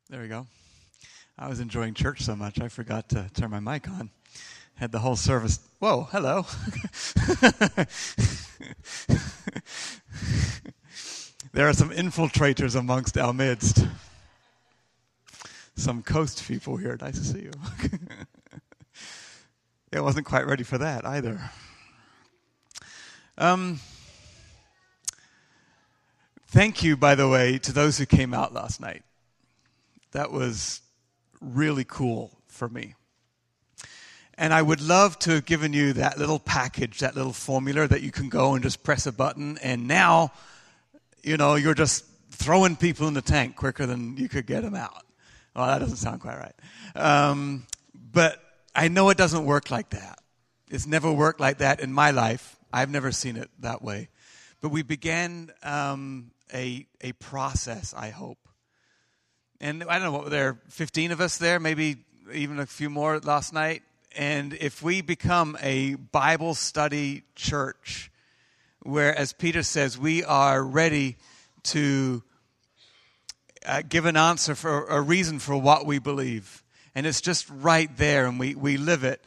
There we go. I was enjoying church so much, I forgot to turn my mic on. Had the whole service. Whoa, hello. There are some infiltrators amongst our midst. Some coast people here. Nice to see you. I wasn't quite ready for that either. Thank you, by the way, to those who came out last night. That was really cool for me. And I would love to have given you that little package, that little formula that you can go and just press a button, and now, you're just throwing people in the tank quicker than you could get them out. Well, that doesn't sound quite right. But I know it doesn't work like that. It's never worked like that in my life. I've never seen it that way. But we began a process, I hope. And I don't know, there are 15 of us there, maybe even a few more last night. And if we become a Bible study church, where, as Peter says, we are ready to give an answer for a reason for what we believe, and it's just right there, and we live it,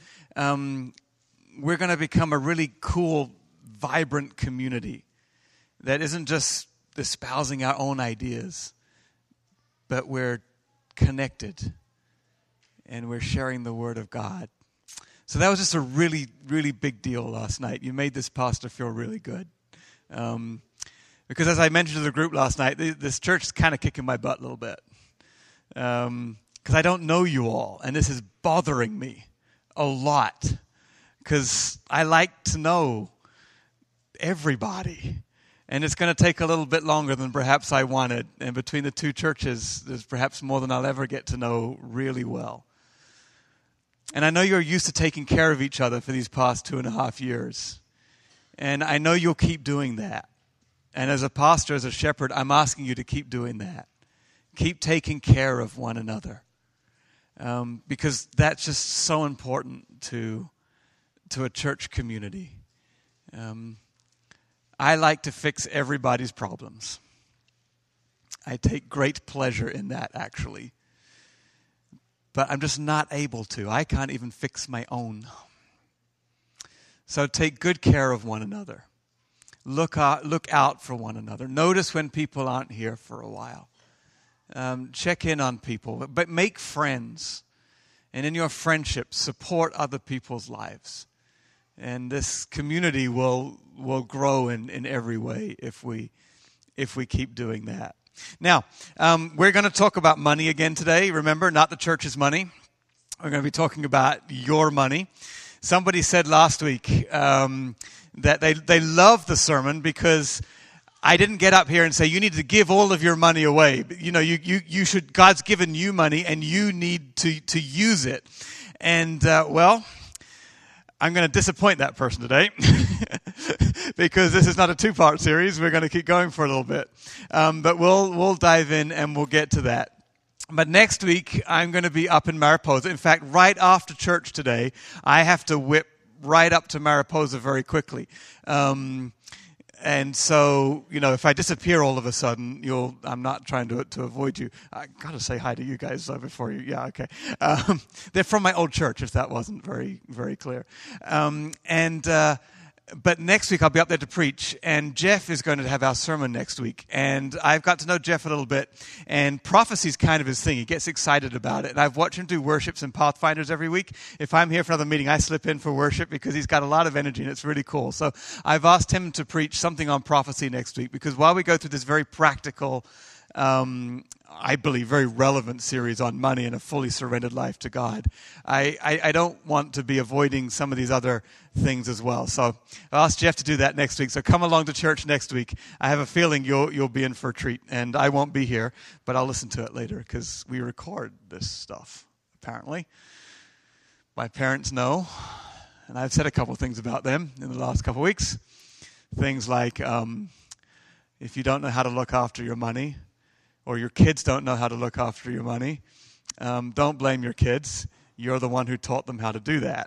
we're going to become a really cool, vibrant community that isn't just espousing our own ideas, but we're connected, and we're sharing the Word of God. So that was just a really, really big deal last night. You made this pastor feel really good. Because as I mentioned to the group last night, this church is kind of kicking my butt a little bit. Because I don't know you all, and this is bothering me a lot. Because I like to know everybody. And it's going to take a little bit longer than perhaps I wanted. And between the two churches, there's perhaps more than I'll ever get to know really well. And I know you're used to taking care of each other for these past 2.5 years. And I know you'll keep doing that. And as a pastor, as a shepherd, I'm asking you to keep doing that. Keep taking care of one another. Because that's just so important to a church community. I like to fix everybody's problems. I take great pleasure in that, actually. But I'm just not able to. I can't even fix my own. So take good care of one another. Look out for one another. Notice when people aren't here for a while. Check in on people. But make friends. And in your friendships, support other people's lives. And this community will grow in every way if we keep doing that. Now, we're going to talk about money again today. Remember, not the church's money. We're going to be talking about your money. Somebody said last week that they loved the sermon because I didn't get up here and say, you need to give all of your money away. You should, God's given you money and you need to use it. And, I'm going to disappoint that person today because this is not a 2-part series. We're going to keep going for a little bit. But we'll dive in and we'll get to that. But next week, I'm going to be up in Mariposa. In fact, right after church today, I have to whip right up to Mariposa very quickly. And so, if I disappear all of a sudden, I'm not trying to avoid you. I got to say hi to you guys before you. Yeah, okay. They're from my old church, if that wasn't very, very clear. But next week I'll be up there to preach, and Jeff is going to have our sermon next week. And I've got to know Jeff a little bit, and prophecy is kind of his thing. He gets excited about it. And I've watched him do worships and Pathfinders every week. If I'm here for another meeting, I slip in for worship because he's got a lot of energy, and it's really cool. So I've asked him to preach something on prophecy next week, because while we go through this very practical, I believe, very relevant series on money and a fully surrendered life to God, I don't want to be avoiding some of these other things as well. So I'll ask Jeff to do that next week. So come along to church next week. I have a feeling you'll be in for a treat, and I won't be here, but I'll listen to it later because we record this stuff, apparently. My parents know, and I've said a couple things about them in the last couple of weeks. Things like, if you don't know how to look after your money, or your kids don't know how to look after your money, don't blame your kids. You're the one who taught them how to do that.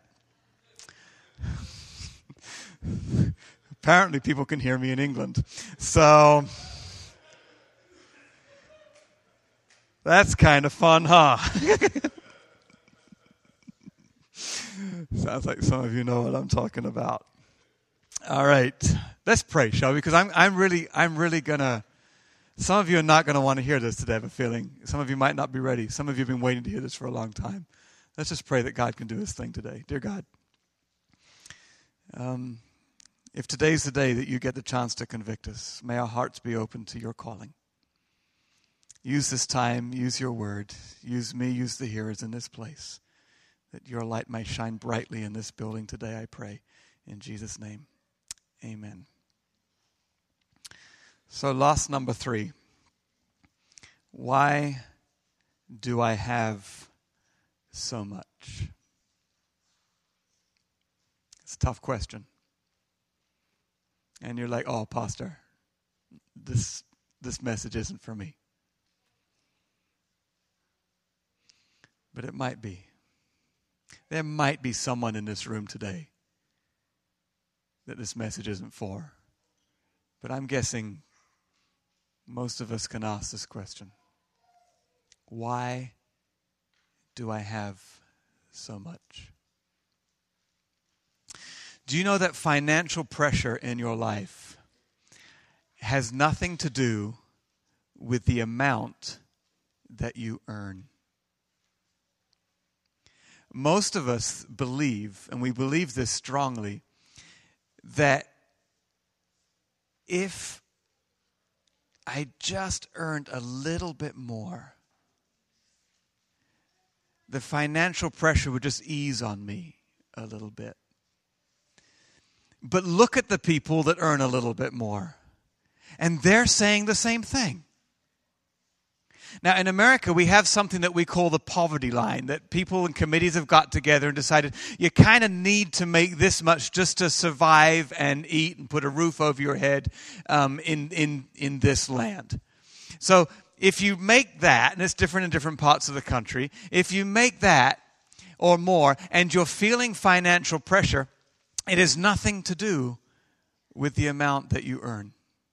Apparently people can hear me in England. So That's kind of fun, huh? Sounds like some of you know what I'm talking about. All right, let's pray, shall we? Because I'm really gonna. Some of you are not gonna want to hear this today. I have a feeling. Some of you might not be ready. Some of you have been waiting to hear this for a long time. Let's just pray that God can do His thing today, dear God. If today's the day that you get the chance to convict us, may our hearts be open to your calling. Use this time, use your word, use me, use the hearers in this place, that your light may shine brightly in this building today, I pray. In Jesus' name, amen. So loss number 3. Why do I have so much? It's a tough question. And you're like, oh, Pastor, this message isn't for me. But it might be. There might be someone in this room today that this message isn't for. But I'm guessing most of us can ask this question. Why do I have so much? Do you know that financial pressure in your life has nothing to do with the amount that you earn? Most of us believe, and we believe this strongly, that if I just earned a little bit more, the financial pressure would just ease on me a little bit. But look at the people that earn a little bit more, and they're saying the same thing. Now, in America, we have something that we call the poverty line, that people and committees have got together and decided you kind of need to make this much just to survive and eat and put a roof over your head in this land. So if you make that, and it's different in different parts of the country, if you make that or more and you're feeling financial pressure, it has nothing to do with the amount that you earn.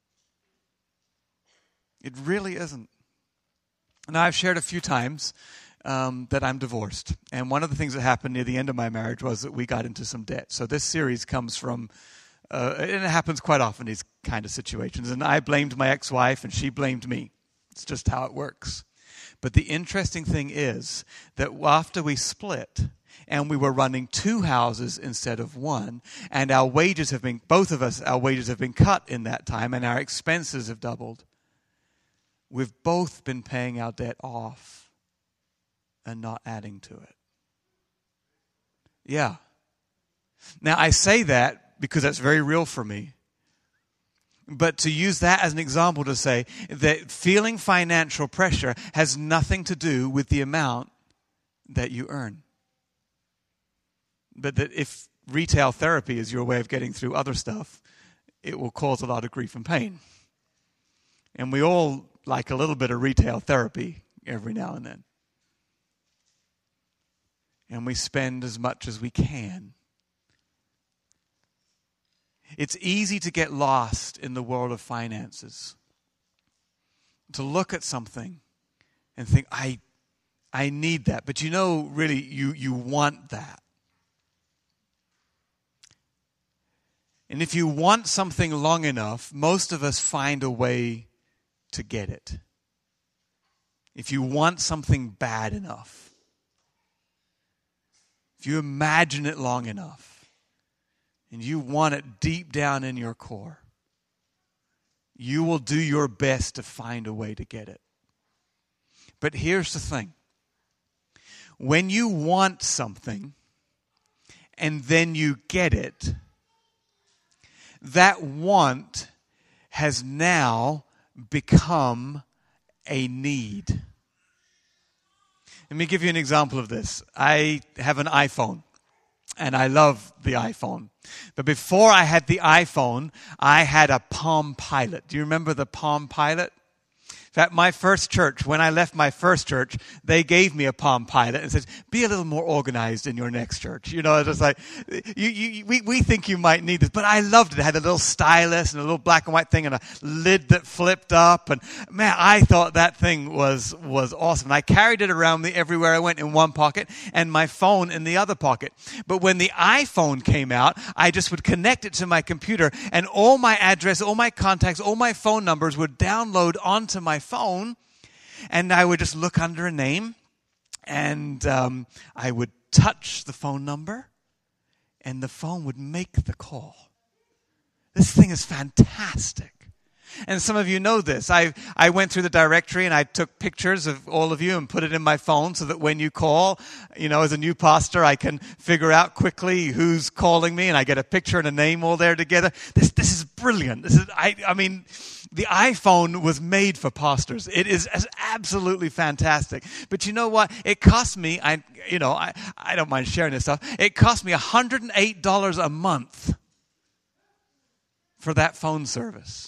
It really isn't. Now, I've shared a few times that I'm divorced. And one of the things that happened near the end of my marriage was that we got into some debt. So this series comes from, and it happens quite often, these kind of situations. And I blamed my ex-wife and she blamed me. It's just how it works. But the interesting thing is that after we split, and we were running 2 houses instead of 1, and our wages have been, both of us, our wages have been cut in that time, and our expenses have doubled. We've both been paying our debt off and not adding to it. Yeah. Now, I say that because that's very real for me. But to use that as an example to say that feeling financial pressure has nothing to do with the amount that you earn. But that if retail therapy is your way of getting through other stuff, it will cause a lot of grief and pain. And we all like a little bit of retail therapy every now and then. And we spend as much as we can. It's easy to get lost in the world of finances. To look at something and think, I need that. But you know, really, you want that. And if you want something long enough, most of us find a way to get it. If you want something bad enough, if you imagine it long enough, and you want it deep down in your core, you will do your best to find a way to get it. But here's the thing. When you want something, and then you get it, that want has now become a need. Let me give you an example of this. I have an iPhone, and I love the iPhone. But before I had the iPhone, I had a Palm Pilot. Do you remember the Palm Pilot? In fact, my first church, when I left my first church, they gave me a Palm Pilot and said, be a little more organized in your next church. You know, it's just like, we think you might need this. But I loved it. It had a little stylus and a little black and white thing and a lid that flipped up. And man, I thought that thing was awesome. And I carried it around me everywhere I went in one pocket and my phone in the other pocket. But when the iPhone came out, I just would connect it to my computer and all my address, all my contacts, all my phone numbers would download onto my phone, and I would just look under a name, and I would touch the phone number, and the phone would make the call. This thing is fantastic. And some of you know this. I went through the directory and I took pictures of all of you and put it in my phone so that when you call, you know, as a new pastor, I can figure out quickly who's calling me and I get a picture and a name all there together. This is brilliant. I mean, the iPhone was made for pastors. It is absolutely fantastic. But you know what? It cost me, I don't mind sharing this stuff. It cost me $108 a month for that phone service.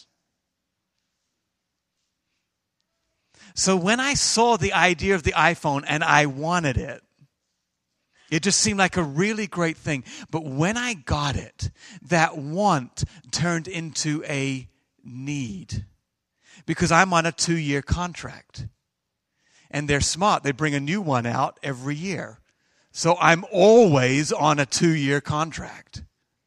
So when I saw the idea of the iPhone and I wanted it, it just seemed like a really great thing. But when I got it, that want turned into a need. Because I'm on a 2-year contract. And they're smart. They bring a new one out every year. So I'm always on a 2-year contract.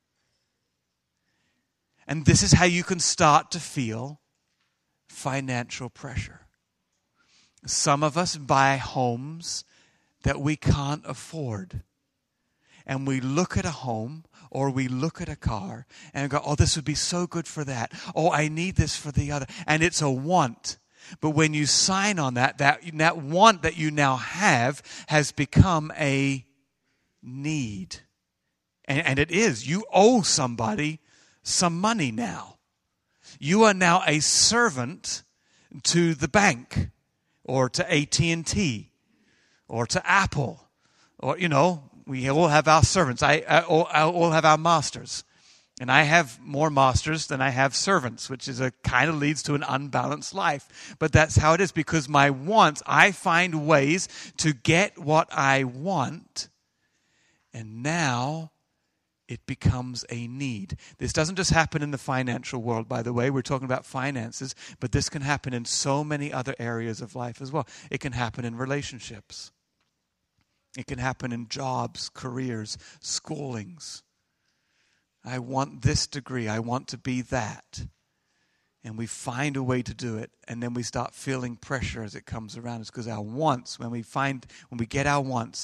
And this is how you can start to feel financial pressure. Some of us buy homes that we can't afford. And we look at a home or we look at a car and go, oh, this would be so good for that. Oh, I need this for the other. And it's a want. But when you sign on that want that you now have has become a need. And it is. You owe somebody some money now. You are now a servant to the bank. Or to AT&T, or to Apple, or, you know, we all have our servants. I all have our masters. And I have more masters than I have servants, which is kind of leads to an unbalanced life. But that's how it is, because my wants, I find ways to get what I want, and now it becomes a need. This doesn't just happen in the financial world, by the way. We're talking about finances, but this can happen in so many other areas of life as well. It can happen in relationships. It can happen in jobs, careers, schoolings. I want this degree. I want to be that. And we find a way to do it, and then we start feeling pressure as it comes around us, because our wants, when we get our wants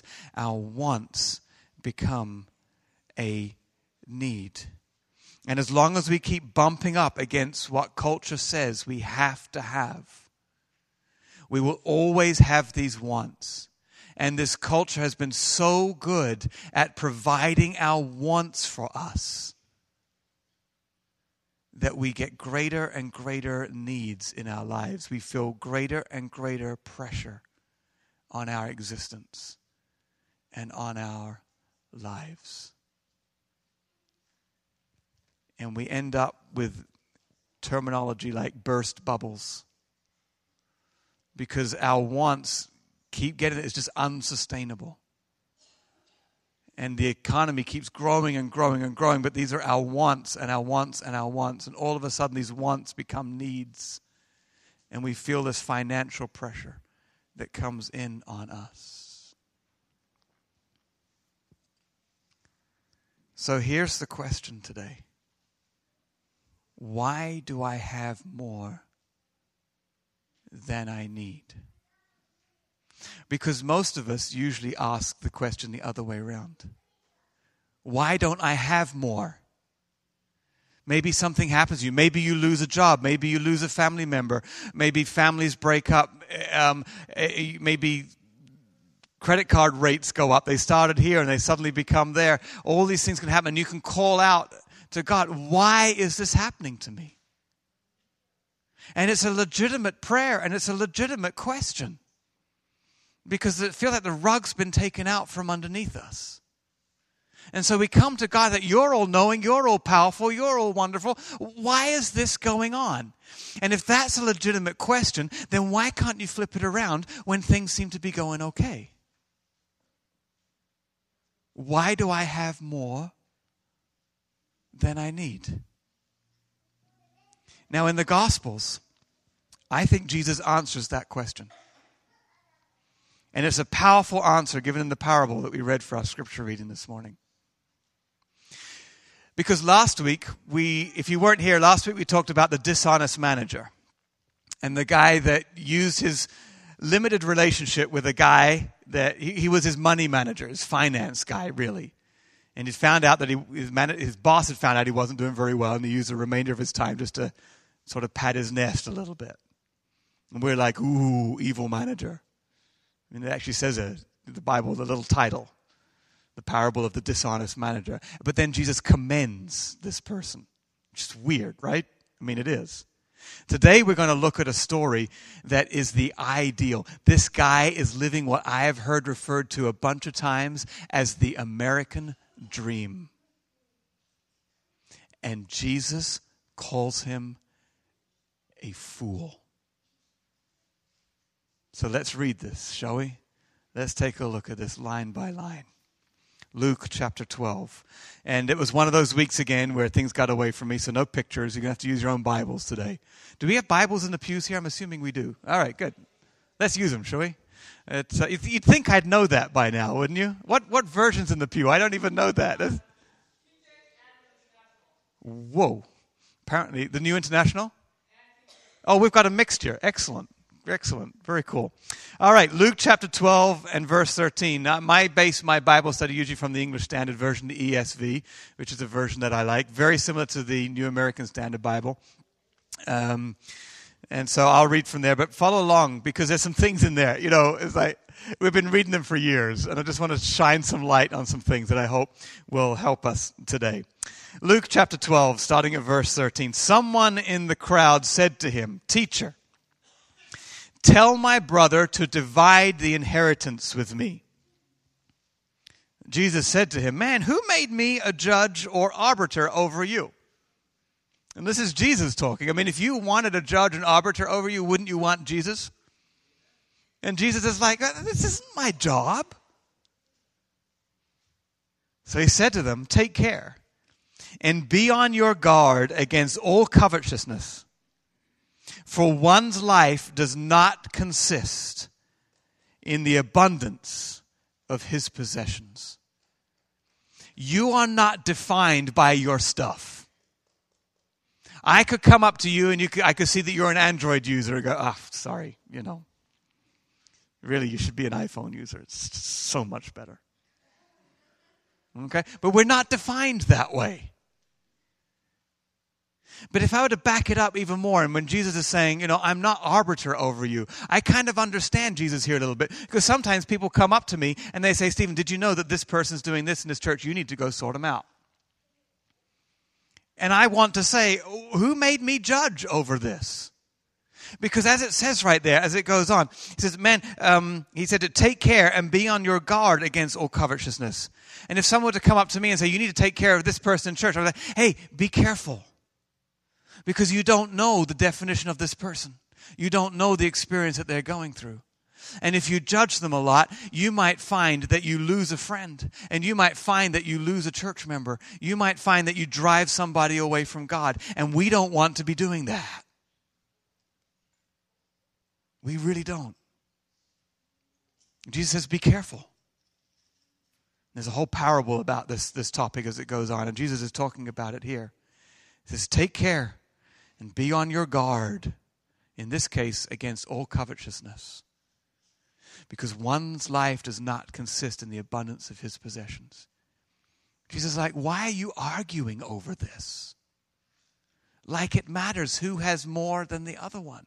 become a need. And as long as we keep bumping up against what culture says we have to have, we will always have these wants. And this culture has been so good at providing our wants for us that we get greater and greater needs in our lives. We feel greater and greater pressure on our existence and on our lives. And we end up with terminology like burst bubbles. Because our wants keep getting it. It's just unsustainable. And the economy keeps growing and growing and growing. But these are our wants and our wants and our wants. And all of a sudden these wants become needs. And we feel this financial pressure that comes in on us. So here's the question today. Why do I have more than I need? Because most of us usually ask the question the other way around. Why don't I have more? Maybe something happens to you. Maybe you lose a job. Maybe you lose a family member. Maybe families break up. Maybe credit card rates go up. They started here and they suddenly become there. All these things can happen. And you can call out to God, why is this happening to me? And it's a legitimate prayer and it's a legitimate question. Because it feels like the rug's been taken out from underneath us. And so we come to God that you're all knowing, you're all powerful, you're all wonderful. Why is this going on? And if that's a legitimate question, then why can't you flip it around when things seem to be going okay? Why do I have more than I need? Now, in the Gospels, I think Jesus answers that question. And it's a powerful answer given in the parable that we read for our scripture reading this morning. Because last week, if you weren't here, last week we talked about the dishonest manager. And the guy that used his limited relationship with a guy that he was his money manager, his finance guy, really. And he found out that his boss had found out he wasn't doing very well, and he used the remainder of his time just to sort of pat his nest a little bit. And we're like, ooh, evil manager. I mean, it actually says in the Bible, the little title, the parable of the dishonest manager. But then Jesus commends this person. Which is weird, right? I mean, it is. Today we're going to look at a story that is the ideal. This guy is living what I have heard referred to a bunch of times as the American dream. And Jesus calls him a fool. So let's read this, shall we? Let's take a look at this line by line. Luke chapter 12. And it was one of those weeks again where things got away from me, so no pictures. You're going to have to use your own Bibles today. Do we have Bibles in the pews here? I'm assuming we do. All right, good. Let's use them, shall we? You'd think I'd know that by now, wouldn't you? What version's in the pew? I don't even know that. Whoa. Apparently, the New International? Oh, we've got a mixture. Excellent. Excellent. Very cool. All right, Luke chapter 12 and verse 13. Now, I base my Bible study usually from the English Standard Version, the ESV, which is a version that I like. Very similar to the New American Standard Bible. And so I'll read from there, but follow along because there's some things in there. You know, it's like we've been reading them for years, and I just want to shine some light on some things that I hope will help us today. Luke chapter 12, starting at verse 13. Someone in the crowd said to him, "Teacher, tell my brother to divide the inheritance with me." Jesus said to him, "Man, who made me a judge or arbiter over you?" And this is Jesus talking. I mean, if you wanted a judge and arbiter over you, wouldn't you want Jesus? And Jesus is like, this isn't my job. So he said to them, "Take care and be on your guard against all covetousness. For one's life does not consist in the abundance of his possessions." You are not defined by your stuff. I could come up to you and I could see that you're an Android user and go, sorry, Really, you should be an iPhone user. It's so much better. Okay? But we're not defined that way. But if I were to back it up even more, and when Jesus is saying, I'm not arbiter over you, I kind of understand Jesus here a little bit. Because sometimes people come up to me and they say, "Stephen, did you know that this person's doing this in this church? You need to go sort them out." And I want to say, who made me judge over this? Because as it says right there, as it goes on, he says, he said to take care and be on your guard against all covetousness. And if someone were to come up to me and say, "You need to take care of this person in church," I'm like, "Hey, be careful. Because you don't know the definition of this person. You don't know the experience that they're going through. And if you judge them a lot, you might find that you lose a friend. And you might find that you lose a church member. You might find that you drive somebody away from God. And we don't want to be doing that. We really don't. Jesus says, be careful. There's a whole parable about this topic as it goes on. And Jesus is talking about it here. He says, take care and be on your guard. In this case, against all covetousness. Because one's life does not consist in the abundance of his possessions. Jesus is like, why are you arguing over this? Like it matters who has more than the other one.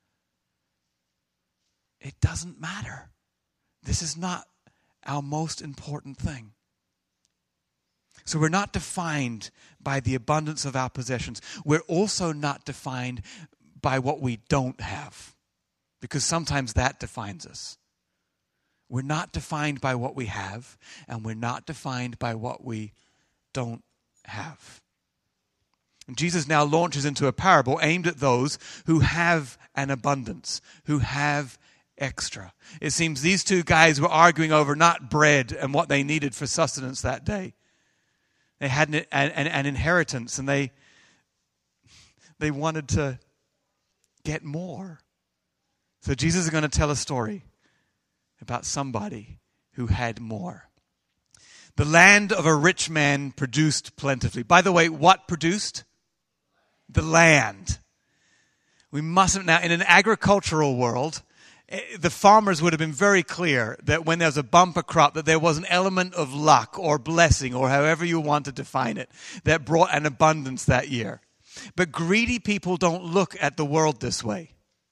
It doesn't matter. This is not our most important thing. So we're not defined by the abundance of our possessions. We're also not defined by what we don't have. Because sometimes that defines us. We're not defined by what we have, and we're not defined by what we don't have. And Jesus now launches into a parable aimed at those who have an abundance, who have extra. It seems these two guys were arguing over not bread and what they needed for sustenance that day. They had an inheritance, and they wanted to get more. So Jesus is going to tell a story about somebody who had more. The land of a rich man produced plentifully. By the way, what produced? The land. We mustn't now, in an agricultural world, the farmers would have been very clear that when there's a bumper crop, that there was an element of luck or blessing, or however you want to define it, that brought an abundance that year. But greedy people don't look at the world this way.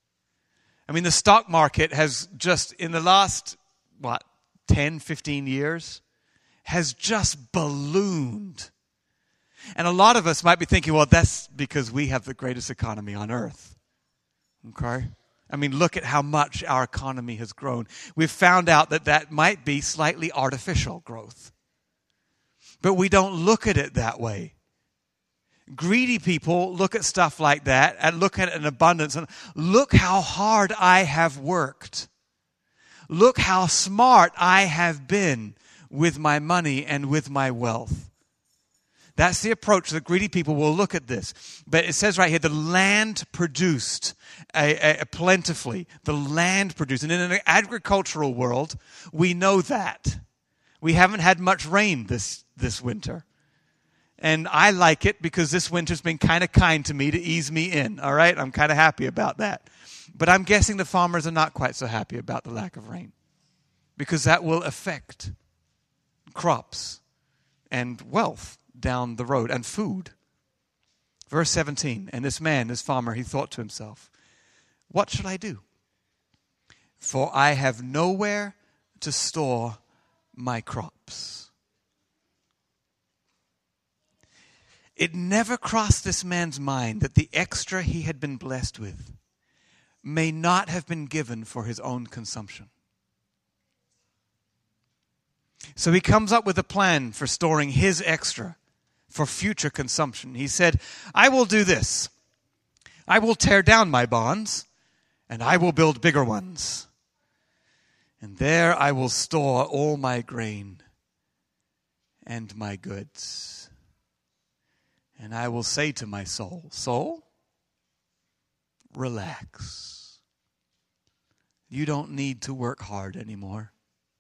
I mean, the stock market has just, in the last, 10, 15 years, has just ballooned. And a lot of us might be thinking, well, that's because we have the greatest economy on earth. Okay? I mean, look at how much our economy has grown. We've found out that might be slightly artificial growth. But we don't look at it that way. Greedy people look at stuff like that and look at an abundance and look how hard I have worked. Look how smart I have been with my money and with my wealth. That's the approach that greedy people will look at this. But it says right here, the land produced plentifully. The land produced. And in an agricultural world, we know that. We haven't had much rain this winter. And I like it because this winter's been kind of kind to me to ease me in. All right? I'm kind of happy about that. But I'm guessing the farmers are not quite so happy about the lack of rain, because that will affect crops and wealth down the road and food. Verse 17, and this man, this farmer, he thought to himself, what shall I do? For I have nowhere to store my crops. It never crossed this man's mind that the extra he had been blessed with may not have been given for his own consumption. So he comes up with a plan for storing his extra for future consumption. He said, I will do this. I will tear down my barns, and I will build bigger ones. And there I will store all my grain and my goods. And I will say to my soul, soul, relax. You don't need to work hard anymore.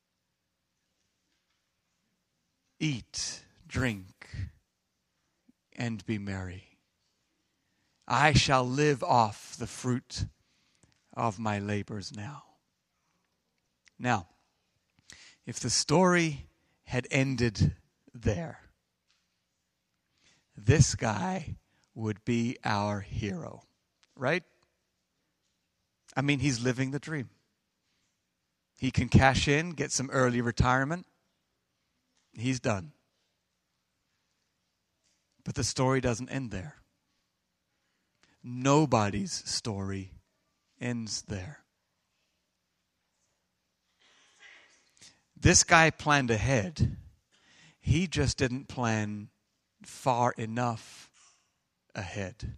Eat, drink, and be merry. I shall live off the fruit of my labors now. Now, if the story had ended there, this guy would be our hero, right? I mean, he's living the dream. He can cash in, get some early retirement. He's done. But the story doesn't end there. Nobody's story ends there. This guy planned ahead. He just didn't plan far enough ahead.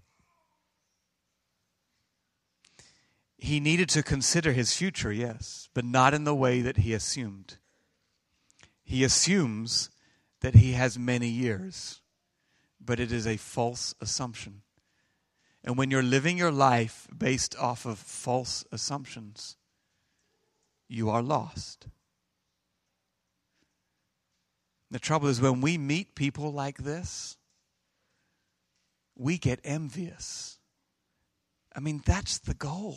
He needed to consider his future, yes, but not in the way that he assumed. He assumes that he has many years, but it is a false assumption. And when you're living your life based off of false assumptions, you are lost. The trouble is, when we meet people like this, we get envious. I mean, that's the goal.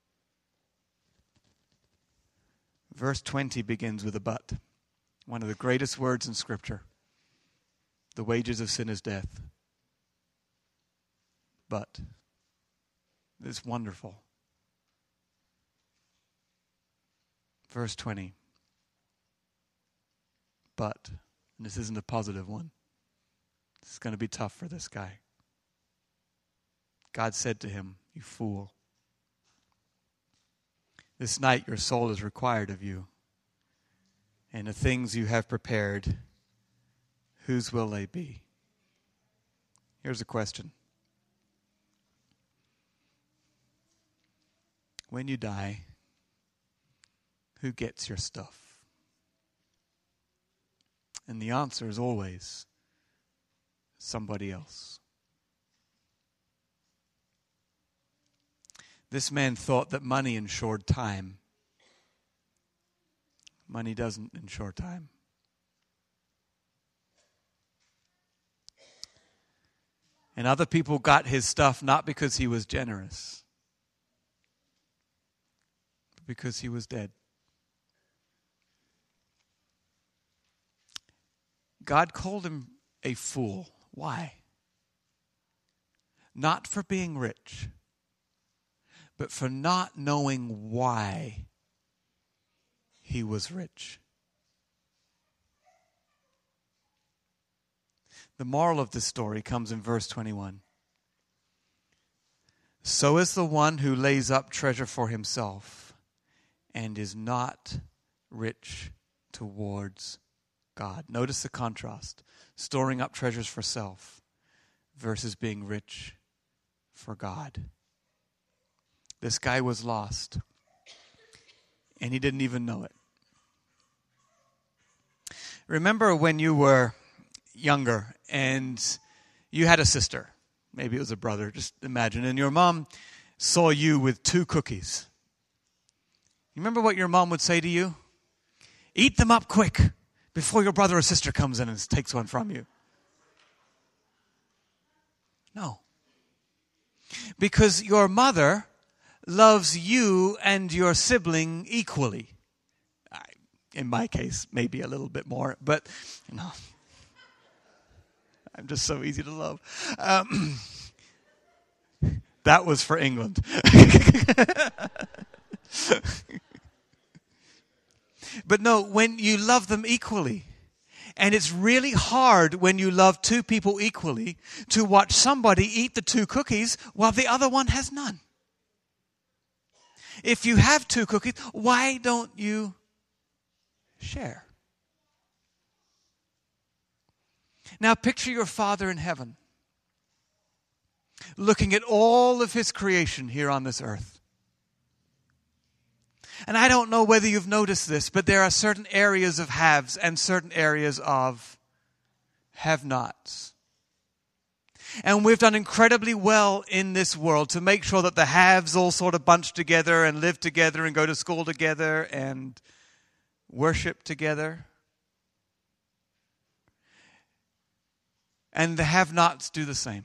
Verse 20 begins with a but. One of the greatest words in Scripture. The wages of sin is death. But it's wonderful. Verse 20. But, and this isn't a positive one. This is going to be tough for this guy. God said to him, you fool. This night your soul is required of you. And the things you have prepared, whose will they be? Here's a question. When you die, who gets your stuff? And the answer is always somebody else. This man thought that money ensured time. Money doesn't ensure time. And other people got his stuff not because he was generous, but because he was dead. God called him a fool. Why? Not for being rich, but for not knowing why he was rich. The moral of this story comes in verse 21. So is the one who lays up treasure for himself and is not rich towards God. Notice the contrast. Storing up treasures for self versus being rich for God. This guy was lost, and he didn't even know it. Remember when you were younger and you had a sister, maybe it was a brother, just imagine, and your mom saw you with 2 cookies. You remember what your mom would say to you? Eat them up quick before your brother or sister comes in and takes one from you. No. Because your mother loves you and your sibling equally. In my case, maybe a little bit more, but no. I'm just so easy to love. That was for England. But no, when you love them equally, and it's really hard when you love 2 people equally to watch somebody eat the 2 cookies while the other one has none. If you have 2 cookies, why don't you share? Now picture your Father in heaven, looking at all of his creation here on this earth. And I don't know whether you've noticed this, but there are certain areas of haves and certain areas of have-nots. And we've done incredibly well in this world to make sure that the haves all sort of bunch together and live together and go to school together and worship together. And the have-nots do the same.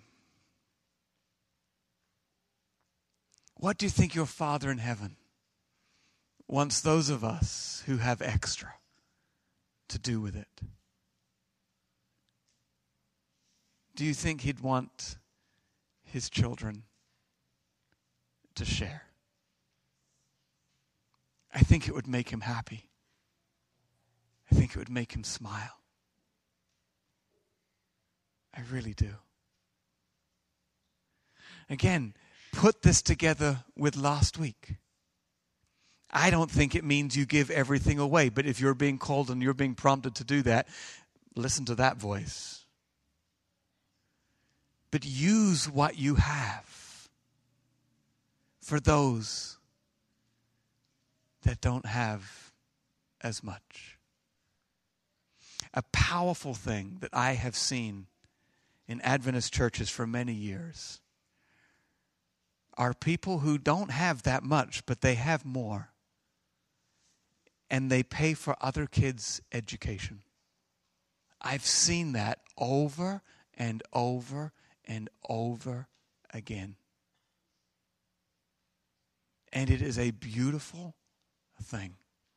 What do you think your Father in heaven wants those of us who have extra to do with it? Do you think he'd want his children to share? I think it would make him happy. I think it would make him smile. I really do. Again, put this together with last week. I don't think it means you give everything away, but if you're being called and you're being prompted to do that, listen to that voice. But use what you have for those that don't have as much. A powerful thing that I have seen in Adventist churches for many years are people who don't have that much, but they have more. And they pay for other kids' education. I've seen that over and over and over again. And it is a beautiful thing.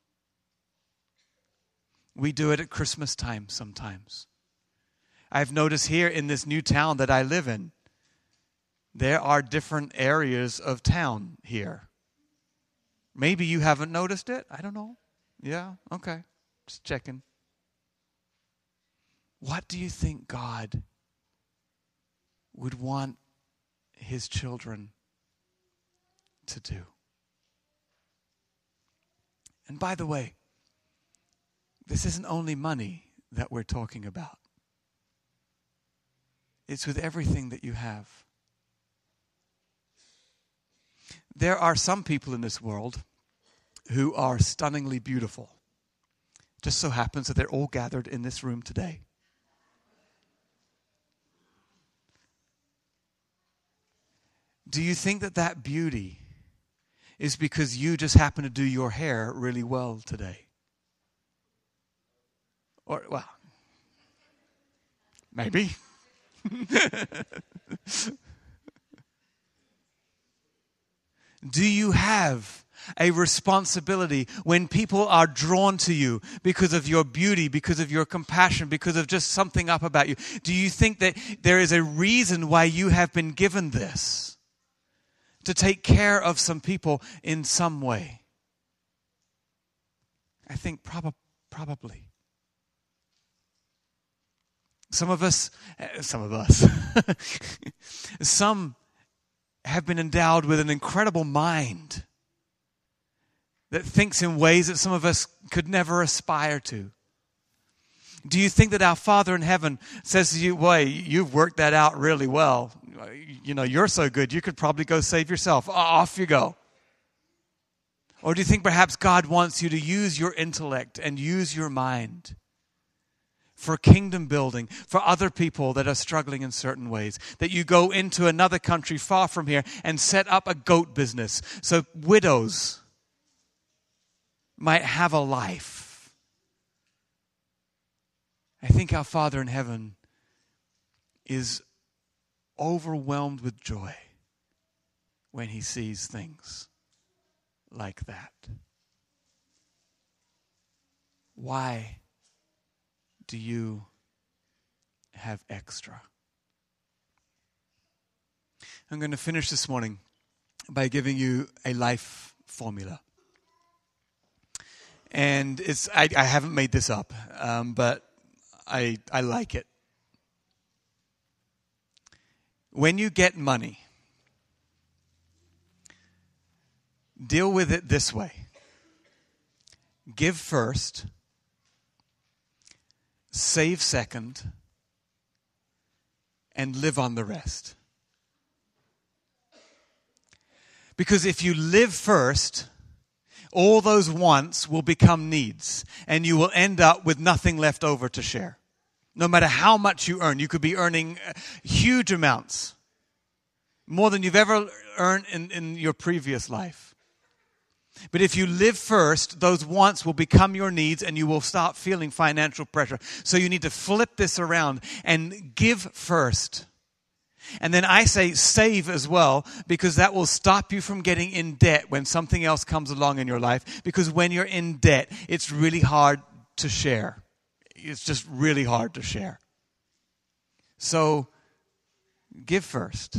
We do it at Christmas time sometimes. I've noticed here in this new town that I live in, there are different areas of town here. Maybe you haven't noticed it. I don't know. Yeah, okay. Just checking. What do you think God would want his children to do? And by the way, This isn't only money that we're talking about. It's with everything that you have. There are some people in this world who are stunningly beautiful. Just so happens that they're all gathered in this room today. Do you think that that beauty is because you just happen to do your hair really well today? Or, well, maybe. Do you have a responsibility when people are drawn to you because of your beauty, because of your compassion, because of just something up about you? Do you think that there is a reason why you have been given this? To take care of some people in some way? I think probably. Some of us, some have been endowed with an incredible mind that thinks in ways that some of us could never aspire to. Do you think that our Father in heaven says to you, "Boy, you've worked that out really well. You know, you're so good, you could probably go save yourself. Off you go." Or do you think perhaps God wants you to use your intellect and use your mind for kingdom building, for other people that are struggling in certain ways? That you go into another country far from here and set up a goat business so widows might have a life. I think our Father in heaven is overwhelmed with joy when he sees things like that. Why do you have extra? I'm going to finish this morning by giving you a life formula. And I haven't made this up, but I like it. When you get money, deal with it this way. Give first, save second, and live on the rest. Because if you live first, all those wants will become needs, and you will end up with nothing left over to share. No matter how much you earn, you could be earning huge amounts, more than you've ever earned in your previous life. But if you live first, those wants will become your needs, and you will start feeling financial pressure. So you need to flip this around and give first. And then I say save as well, because that will stop you from getting in debt when something else comes along in your life. Because when you're in debt, it's really hard to share. It's just really hard to share. So give first.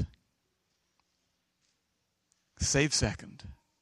Save second.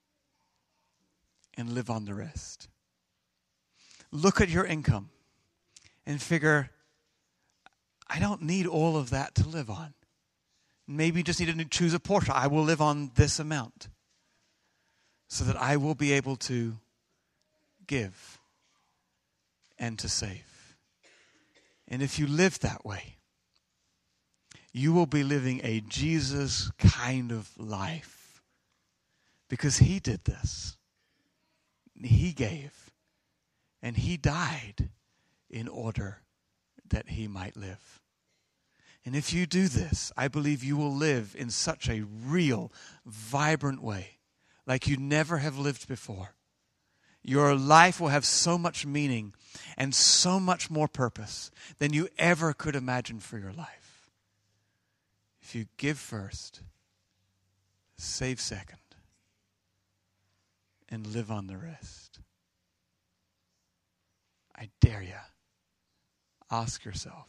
And live on the rest. Look at your income and figure, I don't need all of that to live on. Maybe you just need to choose a portion. I will live on this amount so that I will be able to give and to save. And if you live that way, you will be living a Jesus kind of life, because he did this. He gave, and he died in order that he might live. And if you do this, I believe you will live in such a real, vibrant way, like you never have lived before. Your life will have so much meaning and so much more purpose than you ever could imagine for your life. If you give first, save second, and live on the rest. I dare you, ask yourself,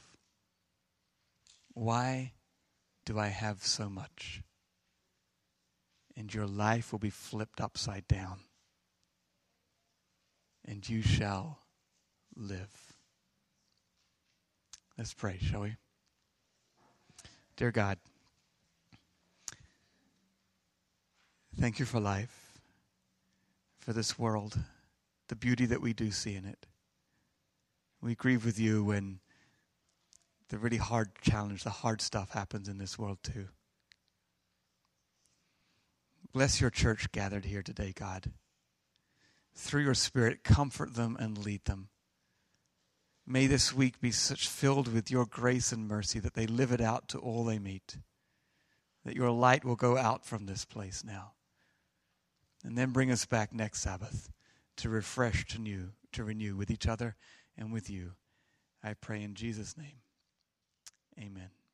why do I have so much? And your life will be flipped upside down. And you shall live. Let's pray, shall we? Dear God, thank you for life, for this world, the beauty that we do see in it. We grieve with you when the really hard challenge, the hard stuff happens in this world too. Bless your church gathered here today, God. Through your Spirit, comfort them and lead them. May this week be such filled with your grace and mercy that they live it out to all they meet. That your light will go out from this place now. And then bring us back next Sabbath to refresh, to renew with each other and with you. I pray in Jesus' name. Amen.